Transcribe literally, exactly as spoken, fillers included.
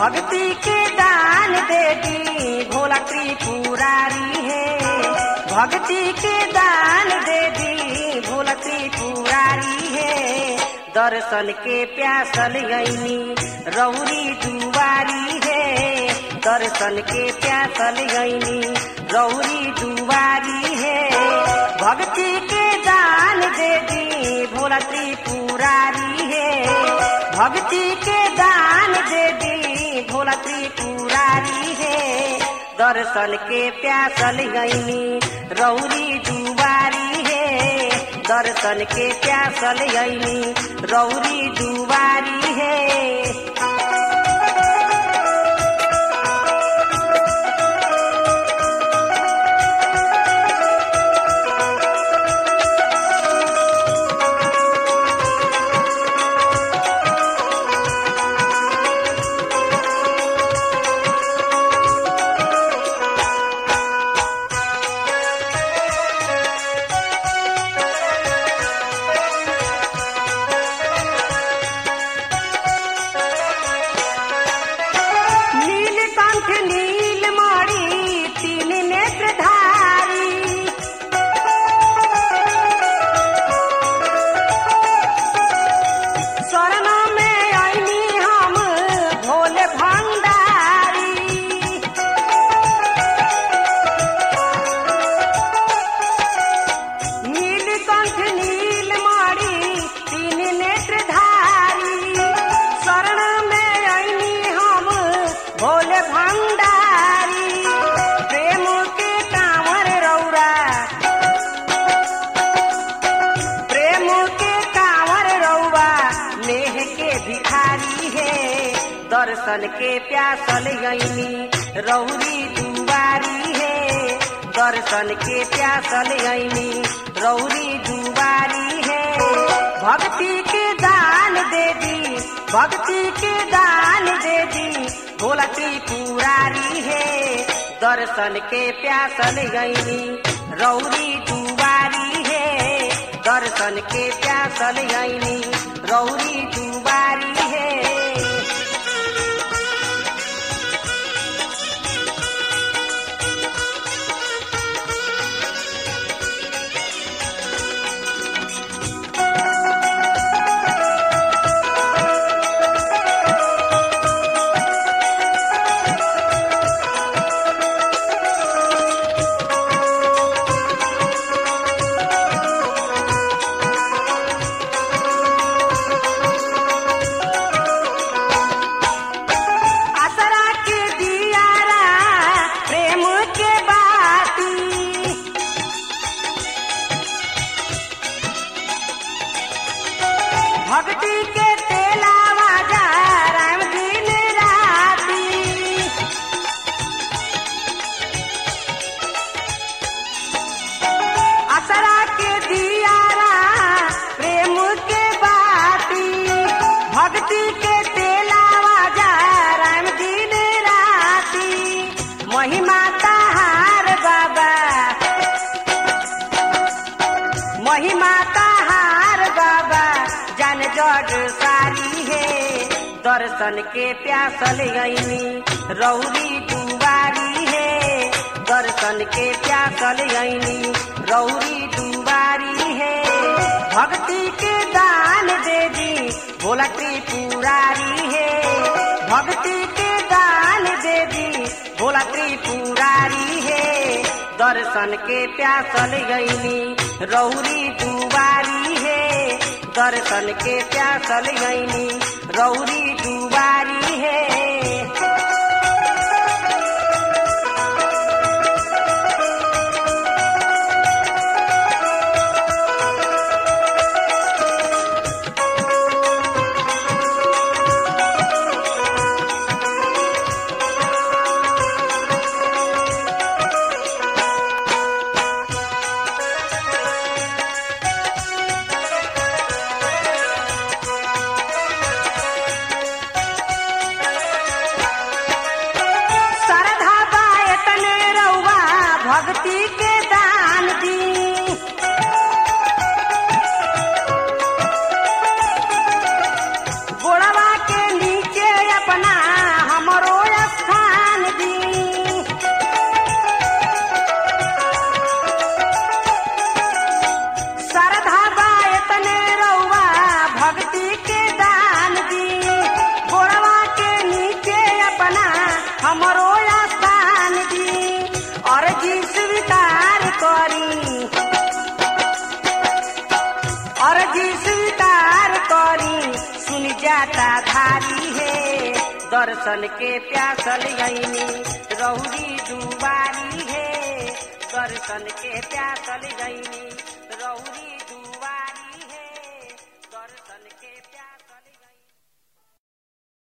भक्ति के दान दे दी भोला त्रिपुरारी है। भक्ति के दान दे दी भोला त्रिपुरारी है। दर्शन के प्यासल गईनी रौरी दुआरी है। दर्शन के प्यासल गईनी रौरी दुआरी है। भक्ति के दान दे दी भोला त्रिपुरारी है। भक्ति के दान दे दी भोला त्रिपुरारी है। दर्शन के प्यासल गईनी रौरी दुआरी है। दर्शन के प्यासल गईनी रौरी दुआरी है। दर्शन के प्यासल गईनी रौरी दुआरी है। दर्शन के प्यासल गईनी रौरी दुआरी है। भक्ति के दान दे दी भक्ति के दान दे दी भोला त्रिपुरारी है। दर्शन के प्यासल गईनी रौरी दुआरी है। दर्शन के प्यासल गईनी रौरी दुआरी है। भक्ति के तेलावा जा राम दिन राती। असरा के दियारा प्रेम के बाती। भक्ति के तेलावा जा राम दिन राती। महिमा तहार बाबा महिमा तहार बाबा जान जग सारी है। दर्शन के प्यासल गईनी रौरी दुआरी है। दर्शन के प्यासल गईनी रौरी दुआरी है। भक्ति के दान दे दी भोला त्रिपुरारी है। भक्ति के दान दे दी भोला त्रिपुरारी है। दर्शन के प्यासल गईनी रौरी दुआरी है। दर्शन के प्यासल गईनी रौरी दुआरी है। अर्जी स्वीकार करी अर्जी स्वीकार करी सुन जाता धारी है दर्शन के प्यासल यही रौरी दुबारी है दर्शन के प्यासल यही रौरी